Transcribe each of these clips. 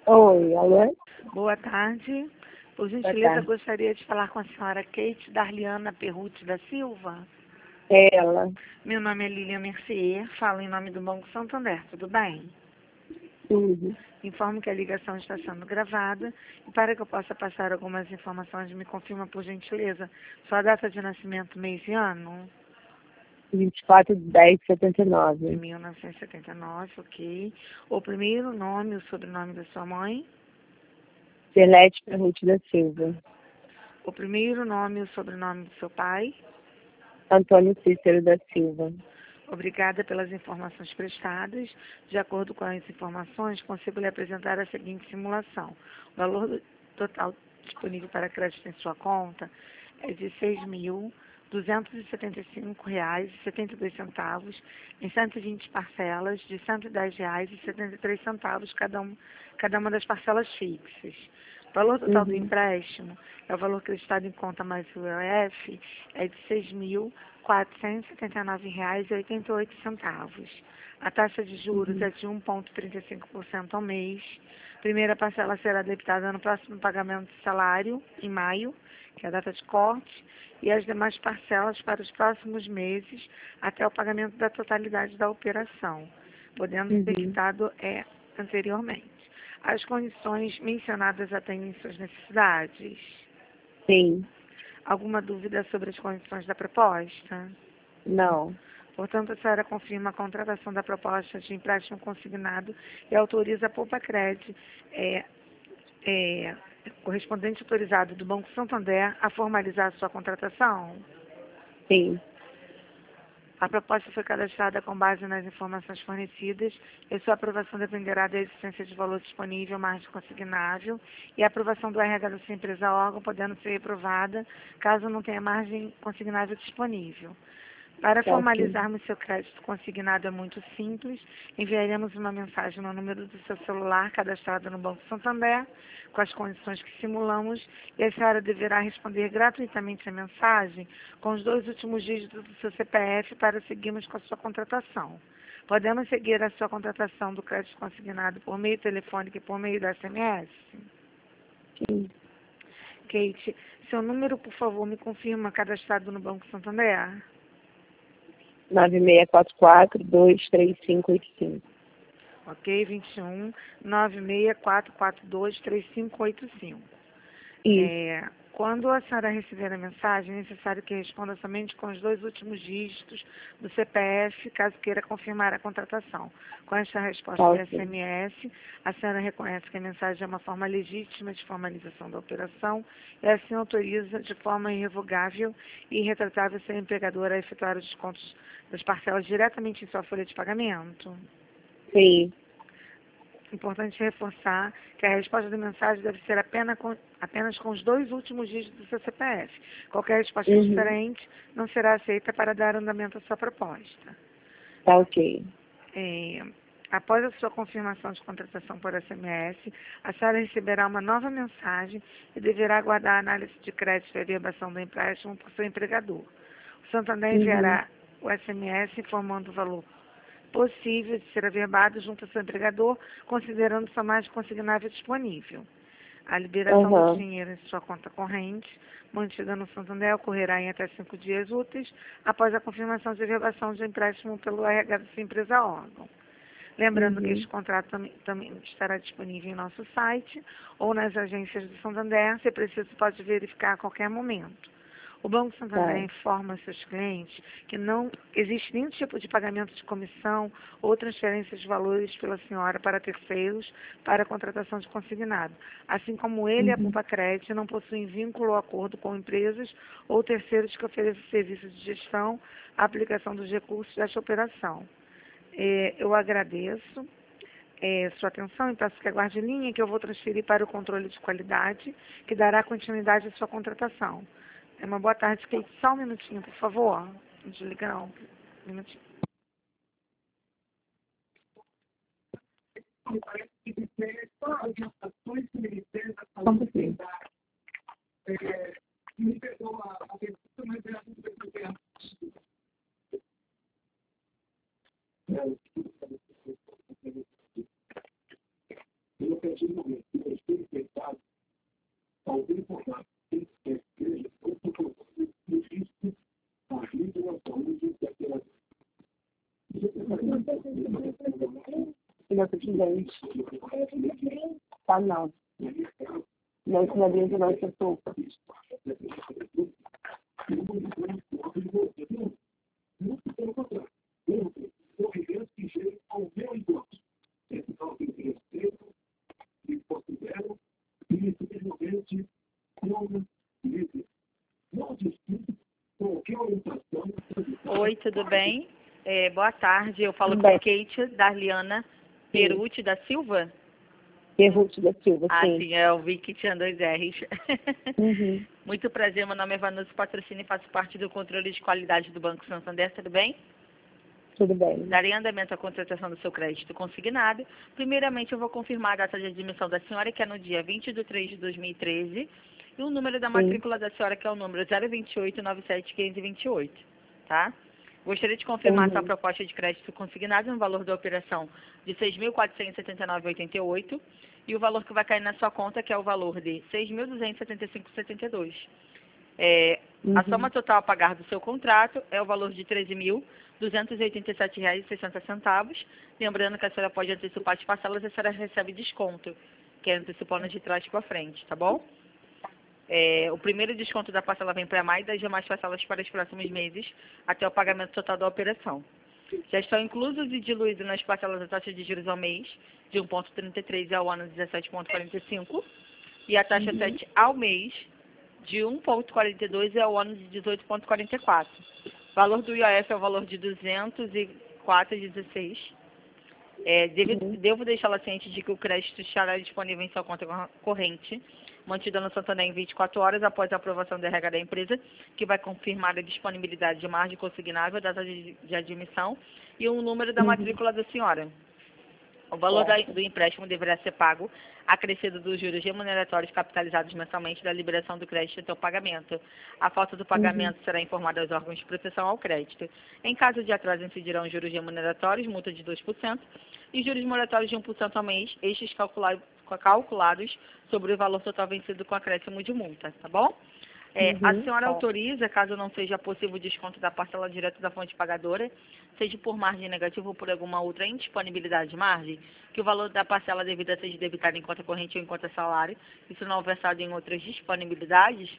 Oi, alô? Boa tarde. Por Boa gentileza, tarde. gostaria de falar com a senhora Kate Darliana Perrucci da Silva. Ela. Meu nome é Lilian Mercier, falo em nome do Banco Santander, tudo bem? Tudo. Informo que a ligação está sendo gravada e para que eu possa passar algumas informações, me confirma por gentileza sua data de nascimento, mês e ano? 24/10/79. De 1979, ok. O primeiro nome, o sobrenome da sua mãe? Celeste Perrucci da Silva. O primeiro nome, o sobrenome do seu pai? Antônio Cícero da Silva. Obrigada pelas informações prestadas. De acordo com as informações, consigo lhe apresentar a seguinte simulação. O valor total disponível para crédito em sua conta é de R$ 6.275,72 em 120 parcelas de R$ 110,73 cada uma das parcelas fixas. O valor total do empréstimo é o valor acreditado em conta mais o IOF, é de R$ 6.479,88. A taxa de juros é de 1,35% ao mês. Primeira parcela será debitada no próximo pagamento de salário, em maio, que é a data de corte, e as demais parcelas para os próximos meses, até o pagamento da totalidade da operação, podendo ser quitado anteriormente. As condições mencionadas atendem suas necessidades? Sim. Alguma dúvida sobre as condições da proposta? Não. Portanto, a senhora confirma a contratação da proposta de empréstimo consignado e autoriza a Poupa-Cred, correspondente autorizado do Banco Santander, a formalizar a sua contratação? Sim. A proposta foi cadastrada com base nas informações fornecidas e sua aprovação dependerá da existência de valor disponível, margem consignável e a aprovação do RH da sua empresa órgão, podendo ser reprovada caso não tenha margem consignável disponível. Para Tá ok. formalizarmos seu crédito consignado é muito simples. Enviaremos uma mensagem no número do seu celular cadastrado no Banco Santander, com as condições que simulamos, e a senhora deverá responder gratuitamente a mensagem com os 2 últimos dígitos do seu CPF para seguirmos com a sua contratação. Podemos seguir a sua contratação do crédito consignado por meio telefônico e por meio da SMS? Sim. Kate, seu número, por favor, me confirma cadastrado no Banco Santander? 9644-23585. Ok, 21 964423585. Isso. Quando a senhora receber a mensagem, é necessário que responda somente com os 2 últimos dígitos do CPF, caso queira confirmar a contratação. Com esta resposta Tá de ok. SMS, a senhora reconhece que a mensagem é uma forma legítima de formalização da operação e assim autoriza de forma irrevogável e irretratável seu empregador a efetuar os descontos das parcelas diretamente em sua folha de pagamento. Sim. Importante reforçar que a resposta da mensagem deve ser apenas com os 2 últimos dígitos do seu CPF. Qualquer resposta diferente não será aceita para dar andamento à sua proposta. Tá ok. Após a sua confirmação de contratação por SMS, a senhora receberá uma nova mensagem e deverá aguardar a análise de crédito e averbação do empréstimo por seu empregador. O Santander enviará o SMS informando o valor possível de ser averbado junto ao seu empregador, considerando sua margem consignável disponível. A liberação do dinheiro em sua conta corrente, mantida no Santander, ocorrerá em até 5 dias úteis, após a confirmação de averbação de empréstimo pelo RH da sua empresa órgão. Lembrando que este contrato também estará disponível em nosso site ou nas agências do Santander, se preciso pode verificar a qualquer momento. O Banco Santander informa seus clientes que não existe nenhum tipo de pagamento de comissão ou transferência de valores pela senhora para terceiros para a contratação de consignado. Assim como ele e a Poupa-Cred não possuem vínculo ou acordo com empresas ou terceiros que ofereçam serviços de gestão, a aplicação dos recursos desta operação. Eu agradeço sua atenção e peço que aguarde linha que eu vou transferir para o controle de qualidade, que dará continuidade à sua contratação. Uma boa tarde, Kate. Só um minutinho, por favor. Não desliga não. Um minutinho. Como assim? Ele é o presidente. Tá, não. Não, isso não é brinde, não, isso é sopa. Oi, tudo bem? Boa tarde, eu falo Tudo com bem. Kate Darliana Perucci da Silva. Ruth da Silva, Ah, sim. sim, eu vi que tinha 2 R's. Uhum. Muito prazer, meu nome é Vanessa Patrocínio e faço parte do controle de qualidade do Banco Santander, tudo bem? Tudo bem. Darei andamento à contratação do seu crédito consignado. Primeiramente, eu vou confirmar a data de admissão da senhora, que é no dia 20 de 3 de 2013, e o número da Sim. matrícula da senhora, que é o número 028971528, tá? Gostaria de confirmar Uhum. sua proposta de crédito consignado no valor da operação de R$ 6.479,88 e o valor que vai cair na sua conta, que é o valor de R$ 6.275,72. A soma total a pagar do seu contrato é o valor de R$ 13.287,60. Lembrando que a senhora pode antecipar as parcelas e a senhora recebe desconto, que é antecipando de trás para frente, tá bom? O primeiro desconto da parcela vem para maio e das demais parcelas para os próximos meses, até o pagamento total da operação. Já estão inclusos e diluídos nas parcelas a taxa de juros ao mês, de 1,33 e ao ano 17,45, e a taxa 7 ao mês, de 1,42 e ao ano de 18,44. O valor do IOF é o valor de R$ 204,16. Devo deixá-la ciente de que o crédito estará disponível em sua conta corrente, mantida no Santander em 24 horas após a aprovação do RH da empresa, que vai confirmar a disponibilidade de margem consignável, data de admissão e o número da matrícula da senhora. O valor do empréstimo deverá ser pago acrescido dos juros remuneratórios capitalizados mensalmente da liberação do crédito até o pagamento. A falta do pagamento será informada aos órgãos de proteção ao crédito. Em caso de atraso, incidirão juros remuneratórios, multa de 2%, e juros moratórios de 1% ao mês, estes calculados sobre o valor total vencido com acréscimo de multa, tá bom? A senhora autoriza, caso não seja possível o desconto da parcela direta da fonte pagadora, seja por margem negativa ou por alguma outra indisponibilidade de margem, que o valor da parcela devida seja debitado em conta corrente ou em conta salário, isso não versado em outras disponibilidades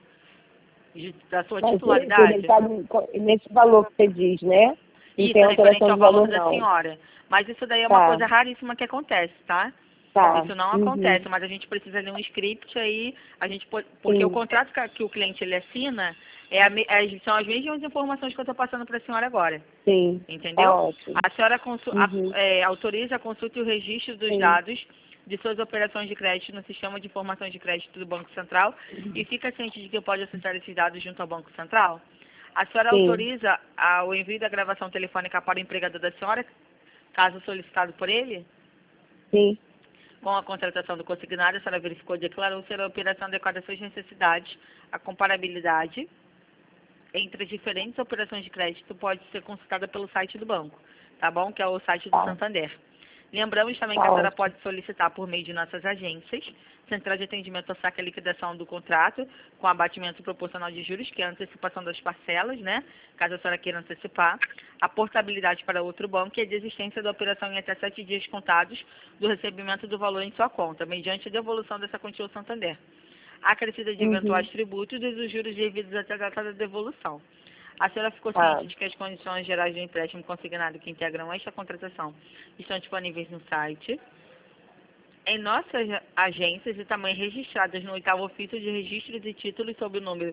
da sua titularidade? Nesse valor que você diz, né? Não Isso, tem é referente alteração ao de valor valor, da não. senhora. Mas isso daí é uma coisa raríssima que acontece, tá? Tá. Isso não acontece, mas a gente precisa ler um script aí, porque o contrato que o cliente ele assina são as mesmas informações que eu estou passando para a senhora agora. Sim. Entendeu? Tá ótimo. A senhora autoriza a consulta e o registro dos dados de suas operações de crédito no sistema de informações de crédito do Banco Central e fica ciente de que pode acessar esses dados junto ao Banco Central? A senhora autoriza o envio da gravação telefônica para o empregador da senhora, caso solicitado por ele? Sim. Com a contratação do consignado, a senhora verificou e declarou ser a operação adequada às suas necessidades. A comparabilidade entre as diferentes operações de crédito pode ser consultada pelo site do banco, tá bom? Que é o site do Santander. Lembramos também que a senhora pode solicitar por meio de nossas agências, Central de Atendimento ao Saque e Liquidação do Contrato, com abatimento proporcional de juros, que é a antecipação das parcelas, né? Caso a senhora queira antecipar, a portabilidade para outro banco e a desistência da operação em até 7 dias contados do recebimento do valor em sua conta, mediante a devolução dessa quantia ao Santander. A acrescida de eventuais tributos e dos juros devidos até a data da devolução. A senhora ficou ciente de que as condições gerais do empréstimo consignado que integram esta contratação estão disponíveis no site, em nossas agências e também registradas no 8º ofício de registros e títulos sob o número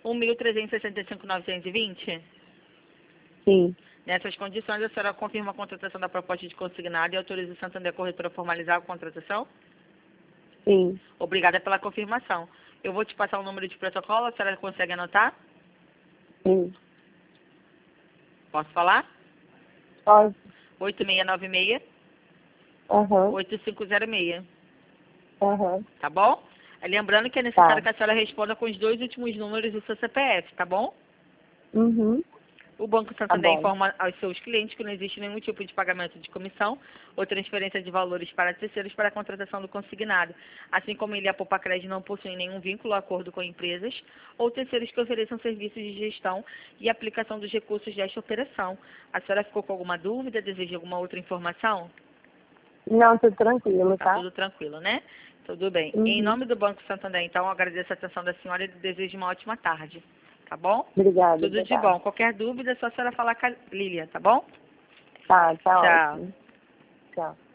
1.365.920? Sim. Nessas condições, a senhora confirma a contratação da proposta de consignado e autoriza o Santander Corretora a formalizar a contratação? Sim. Obrigada pela confirmação. Eu vou te passar o número de protocolo, a senhora consegue anotar? Sim. Posso falar? Pode. 8696 Aham. 8506. Aham. Tá bom? Lembrando que é necessário que a senhora responda com os 2 últimos números do seu CPF, tá bom? O Banco Tá Santander bom. informa aos seus clientes que não existe nenhum tipo de pagamento de comissão ou transferência de valores para terceiros para a contratação do consignado, assim como ele e a Poupa-Crédito não possuem nenhum vínculo ou acordo com empresas ou terceiros que ofereçam serviços de gestão e aplicação dos recursos desta operação. A senhora ficou com alguma dúvida? Deseja alguma outra informação? Não, tudo tranquilo, Tá tá? tudo tranquilo, né? Tudo bem. Em Uhum. nome do Banco Santander, então, eu agradeço a atenção da senhora e desejo uma ótima tarde. Tá bom? Obrigada. Tudo de Obrigada. bom. Qualquer dúvida, é só a senhora falar com a Lília, tá bom? Tá Tchau. ótimo. Tchau.